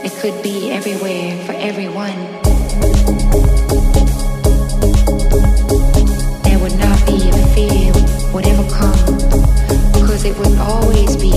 It could be everywhere for everyone. There would not be a fear would ever come, because it would always be